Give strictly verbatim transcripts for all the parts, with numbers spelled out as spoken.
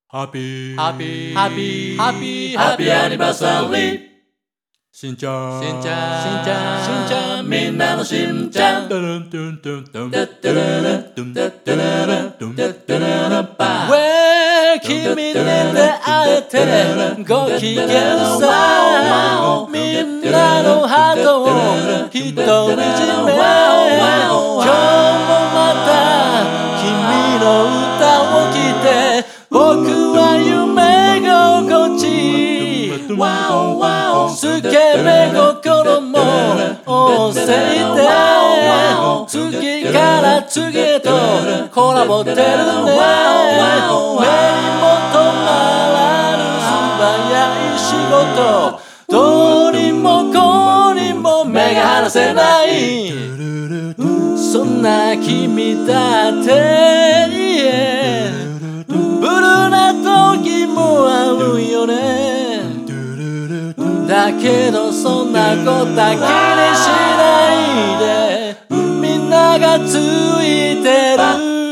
ハッピーハッピーハッピーハッピーハッピーアニバーサリーしんちゃんしんちゃんしんちゃんしんちゃんみんなのしんちゃんドゥルンドゥンドゥンドゥンドゥンドゥルルンドゥンドゥルルンドゥンドゥルルンパー Where 君に出会えてご機嫌さみんなのハートを独り占め今日もまた君の歌を聴いて僕は夢心地スケベ心も旺盛で次から次へとコラボってるね目にも止まらぬ素早い仕事どうにもこうにも目が離せないそんな君だってブルーな時もあるよねだけどそんなことだけにしないでみんながついてる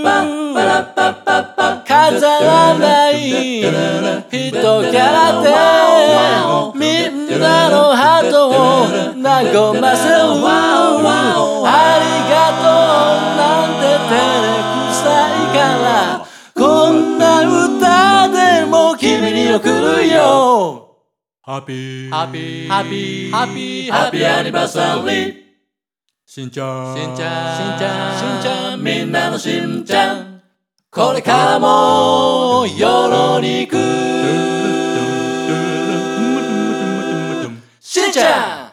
飾らない人キャラでみんなのハートを和ませるありがとうなんて照れくさいからこんな歌でも君に送るよハッピーハッピーハッピーハッピーハッピーアニバーサリーしんちゃんしんちゃんしんちゃんしんちゃんみんなのしんちゃんこれからもよろにくしんちゃん